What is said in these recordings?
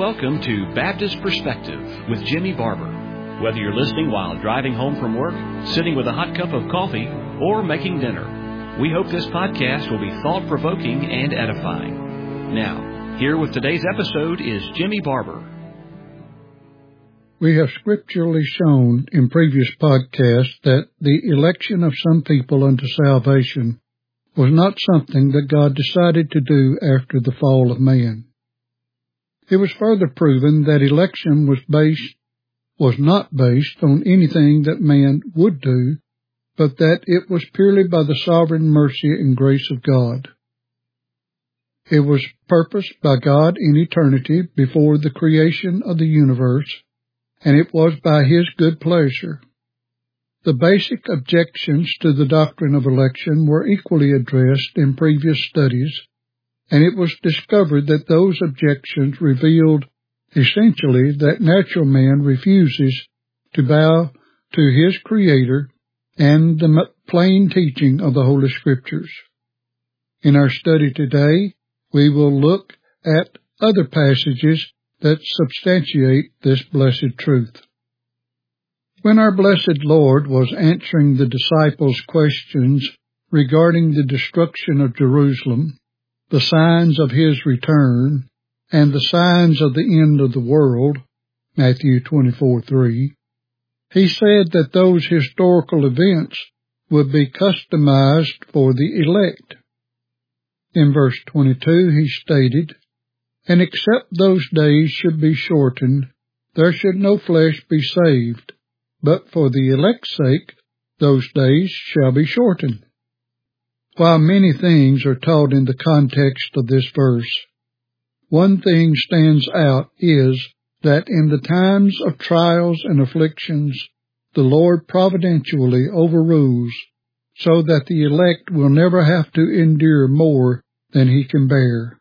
welcome to Baptist Perspective with Jimmy Barber. Whether you're listening while driving home from work, sitting with a hot cup of coffee, or making dinner, we hope this podcast will be thought-provoking and edifying. Now, here with today's episode is Jimmy Barber. We have scripturally shown in previous podcasts that the election of some people unto salvation was not something that God decided to do after the fall of man. It was further proven that election was not based on anything that man would do, but that it was purely by the sovereign mercy and grace of God. It was purposed by God in eternity before the creation of the universe, and it was by His good pleasure. The basic objections to the doctrine of election were equally addressed in previous studies, and it was discovered that those objections revealed essentially that natural man refuses to bow to his Creator and the plain teaching of the Holy Scriptures. In our study today, we will look at other passages that substantiate this blessed truth. When our blessed Lord was answering the disciples' questions regarding the destruction of Jerusalem, the signs of His return, and the signs of the end of the world, Matthew 24:3, He said that those historical events would be customized for the elect. In verse 22, He stated, "And except those days should be shortened, there should no flesh be saved, but for the elect's sake those days shall be shortened." While many things are taught in the context of this verse, one thing stands out is that in the times of trials and afflictions, the Lord providentially overrules so that the elect will never have to endure more than He can bear.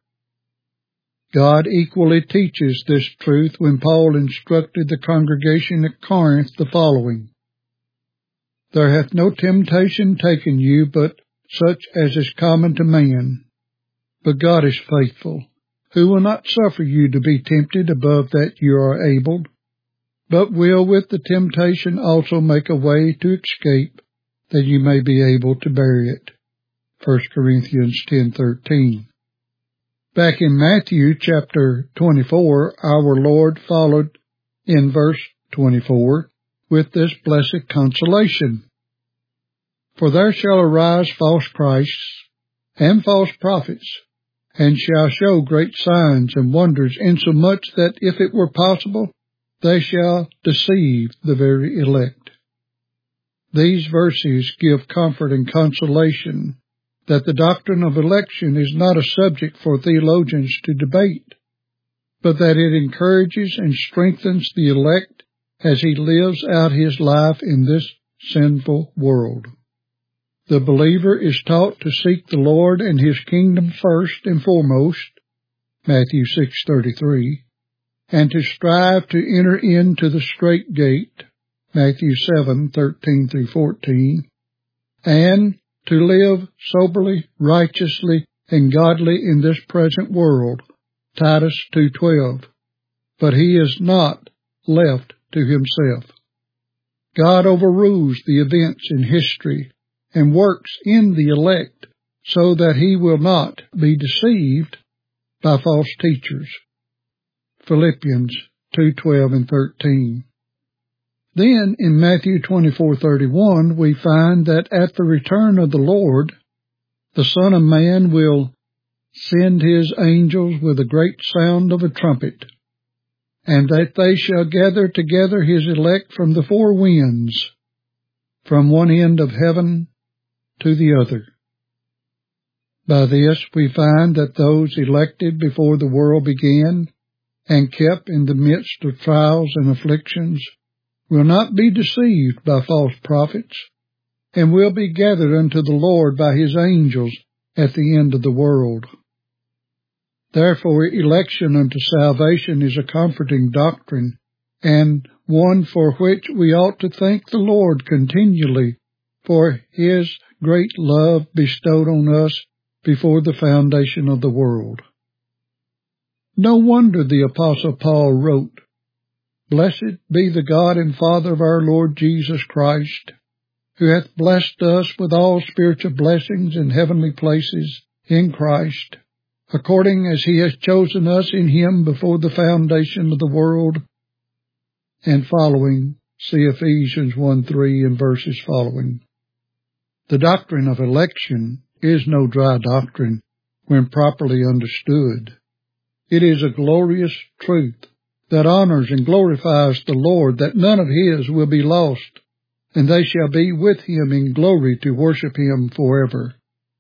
God equally teaches this truth when Paul instructed the congregation at Corinth the following: "There hath no temptation taken you but such as is common to man. But God is faithful, who will not suffer you to be tempted above that you are able, but will with the temptation also make a way to escape, that you may be able to bear it." 1 Corinthians 10:13. Back in Matthew chapter 24, our Lord followed in verse 24 with this blessed consolation: "For there shall arise false Christs and false prophets, and shall show great signs and wonders, insomuch that if it were possible, they shall deceive the very elect." These verses give comfort and consolation that the doctrine of election is not a subject for theologians to debate, but that it encourages and strengthens the elect as he lives out his life in this sinful world. The believer is taught to seek the Lord and His kingdom first and foremost, Matthew 6:33, and to strive to enter into the strait gate, Matthew 7:13-14, and to live soberly, righteously, and godly in this present world, Titus 2:12. But he is not left to himself. God overrules the events in history and works in the elect so that He will not be deceived by false teachers. Philippians 2:12 and 13. Then in Matthew 24:31 we find that at the return of the Lord, the Son of Man will send His angels with a great sound of a trumpet, and that they shall gather together His elect from the four winds, from one end of heaven to the other. By this we find that those elected before the world began and kept in the midst of trials and afflictions will not be deceived by false prophets, and will be gathered unto the Lord by His angels at the end of the world. Therefore, election unto salvation is a comforting doctrine, and one for which we ought to thank the Lord continually for His great love bestowed on us before the foundation of the world. No wonder the Apostle Paul wrote, "Blessed be the God and Father of our Lord Jesus Christ, who hath blessed us with all spiritual blessings in heavenly places in Christ, according as he has chosen us in him before the foundation of the world," and following, see Ephesians 1:3 and verses following. The doctrine of election is no dry doctrine when properly understood. It is a glorious truth that honors and glorifies the Lord, that none of his will be lost, and they shall be with him in glory to worship him forever.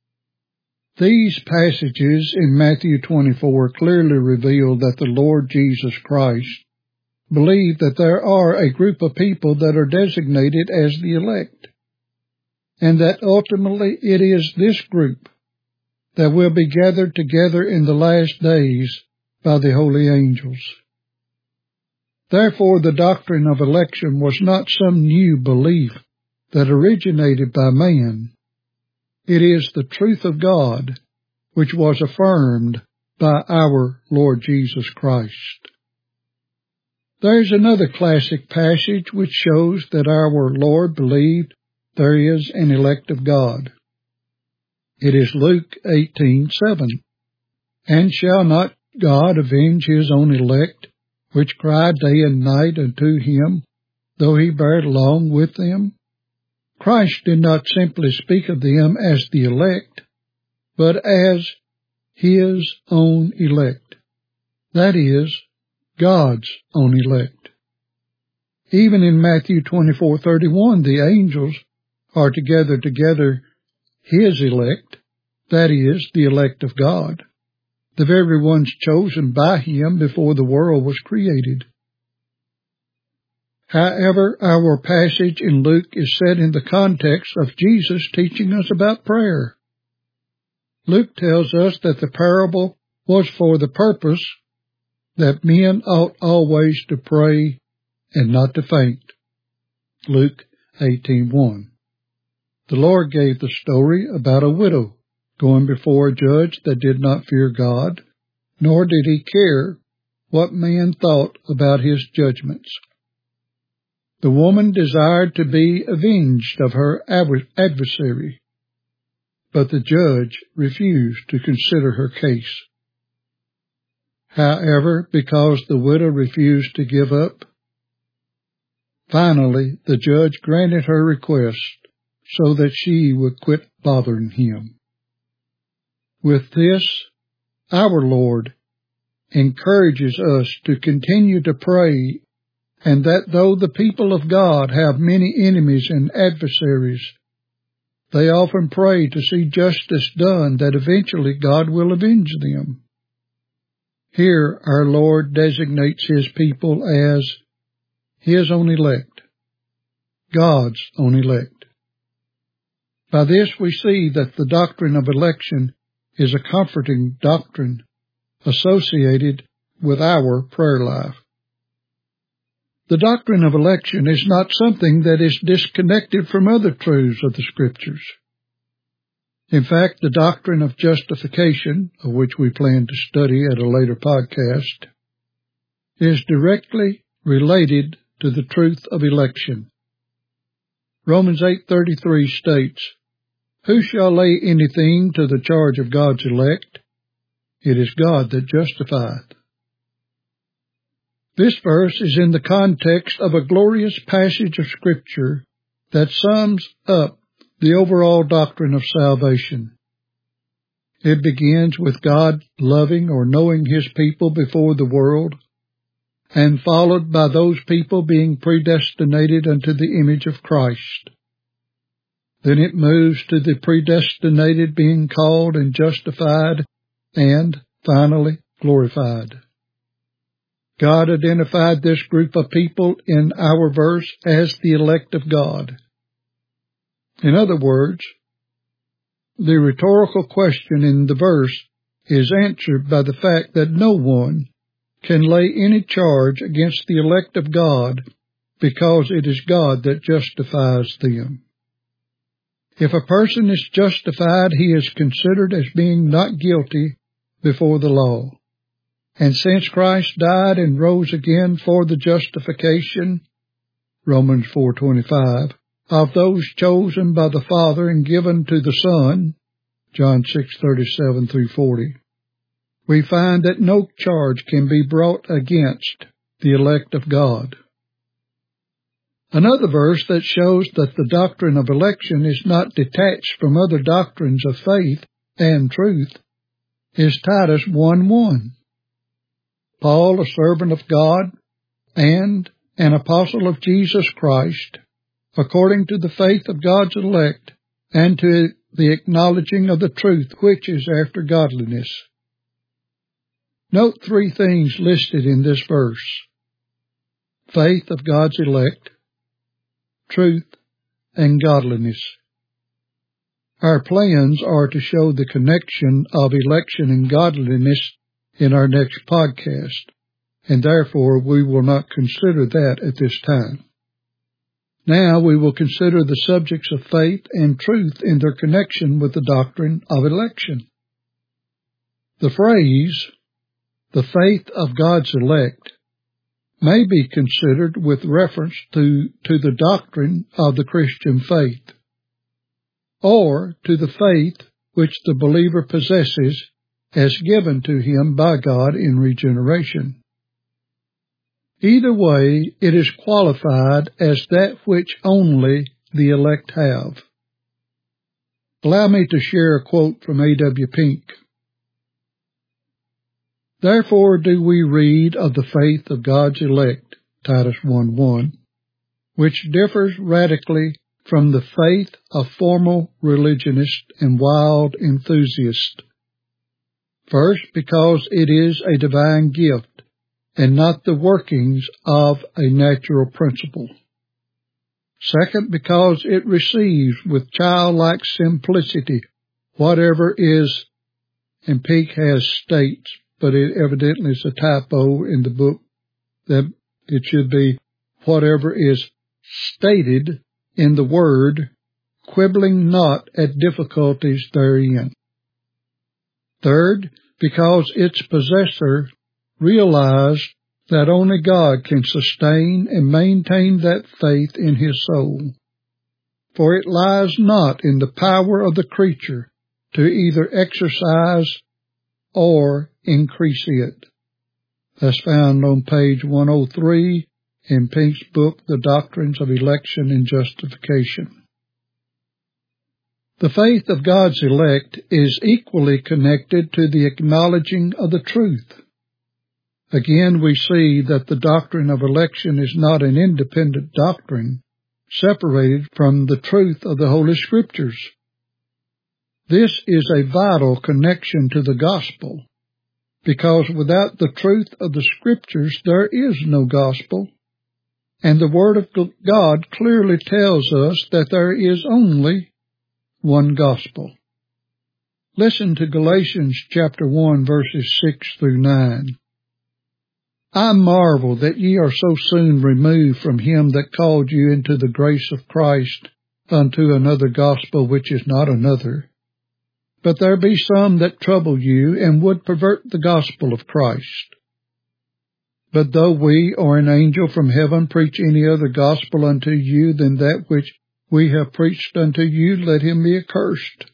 These passages in Matthew 24 clearly reveal that the Lord Jesus Christ believed that there are a group of people that are designated as the elect, and that ultimately it is this group that will be gathered together in the last days by the holy angels. Therefore, the doctrine of election was not some new belief that originated by man. It is the truth of God, which was affirmed by our Lord Jesus Christ. There is another classic passage which shows that our Lord believed there is an elect of God. It is Luke 18:7. "And shall not God avenge his own elect, which cry day and night unto him, though he bear long with them?" Christ did not simply speak of them as the elect, but as his own elect. That is, God's own elect. Even in Matthew 24:31, the angels are together his elect, that is, the elect of God, the very ones chosen by him before the world was created. However, our passage in Luke is set in the context of Jesus teaching us about prayer. Luke tells us that the parable was for the purpose that men ought always to pray and not to faint. Luke 18:1. The Lord gave the story about a widow going before a judge that did not fear God, nor did he care what man thought about his judgments. The woman desired to be avenged of her adversary, but the judge refused to consider her case. However, because the widow refused to give up, finally the judge granted her request so that she would quit bothering him. With this, our Lord encourages us to continue to pray, and that though the people of God have many enemies and adversaries, they often pray to see justice done, that eventually God will avenge them. Here our Lord designates his people as his own elect, God's own elect. By this we see that the doctrine of election is a comforting doctrine associated with our prayer life. The doctrine of election is not something that is disconnected from other truths of the Scriptures. In fact, the doctrine of justification, of which we plan to study at a later podcast, is directly related to the truth of election. Romans 8:33 states, "Who shall lay anything to the charge of God's elect? It is God that justifieth." This verse is in the context of a glorious passage of Scripture that sums up the overall doctrine of salvation. It begins with God loving or knowing his people before the world, and followed by those people being predestinated unto the image of Christ. Then it moves to the predestinated being called and justified, and finally glorified. God identified this group of people in our verse as the elect of God. In other words, the rhetorical question in the verse is answered by the fact that no one can lay any charge against the elect of God, because it is God that justifies them. If a person is justified, he is considered as being not guilty before the law. And since Christ died and rose again for the justification, Romans 4:25, of those chosen by the Father and given to the Son, John 6:37 through 40, we find that no charge can be brought against the elect of God. Another verse that shows that the doctrine of election is not detached from other doctrines of faith and truth is Titus 1:1. Paul, a servant of God and an apostle of Jesus Christ, according to the faith of God's elect and to the acknowledging of the truth which is after godliness. Note three things listed in this verse: faith of God's elect, truth, and godliness. Our plans are to show the connection of election and godliness in our next podcast, and therefore we will not consider that at this time. Now we will consider the subjects of faith and truth in their connection with the doctrine of election. The phrase, the faith of God's elect, may be considered with reference to the doctrine of the Christian faith, or to the faith which the believer possesses as given to him by God in regeneration. Either way, it is qualified as that which only the elect have. Allow me to share a quote from A.W. Pink. Therefore do we read of the faith of God's elect, Titus 1:1, which differs radically from the faith of formal religionists and wild enthusiasts. First, because it is a divine gift, and not the workings of a natural principle. Second, because it receives with childlike simplicity whatever is, and Peake has states, but it evidently is a typo in the book, that it should be whatever is stated in the word, quibbling not at difficulties therein. Third, because its possessor realized that only God can sustain and maintain that faith in his soul, for it lies not in the power of the creature to either exercise or increase it. That's found on page 103 in Pink's book, The Doctrines of Election and Justification. The faith of God's elect is equally connected to the acknowledging of the truth. Again, we see that the doctrine of election is not an independent doctrine, separated from the truth of the Holy Scriptures. This is a vital connection to the gospel, because without the truth of the Scriptures there is no gospel, and the Word of God clearly tells us that there is only one gospel. Listen to Galatians chapter 1, verses 6 through 9. I marvel that ye are so soon removed from him that called you into the grace of Christ unto another gospel which is not another. But there be some that trouble you, and would pervert the gospel of Christ. But though we or an angel from heaven preach any other gospel unto you than that which we have preached unto you, let him be accursed.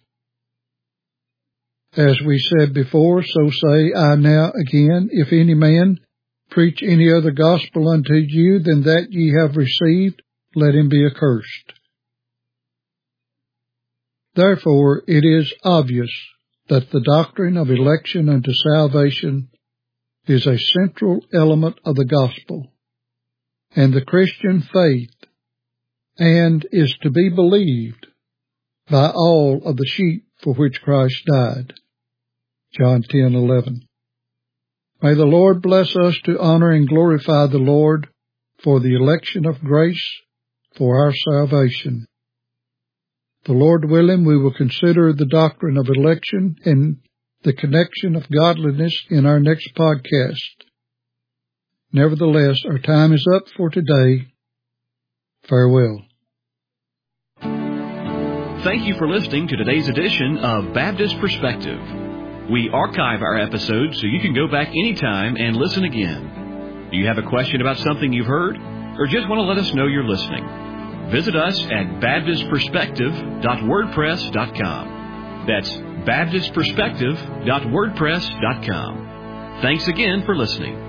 As we said before, so say I now again, if any man preach any other gospel unto you than that ye have received, let him be accursed. Therefore it is obvious that the doctrine of election unto salvation is a central element of the gospel and the Christian faith, and is to be believed by all of the sheep for which Christ died. John 10:11. May the Lord bless us to honor and glorify the Lord for the election of grace for our salvation. The Lord willing, we will consider the doctrine of election and the connection of godliness in our next podcast. Nevertheless, our time is up for today. Farewell. Thank you for listening to today's edition of Baptist Perspective. We archive our episodes so you can go back anytime and listen again. Do you have a question about something you've heard, or just want to let us know you're listening? Visit us at baptistperspective.wordpress.com. That's baptistperspective.wordpress.com. Thanks again for listening.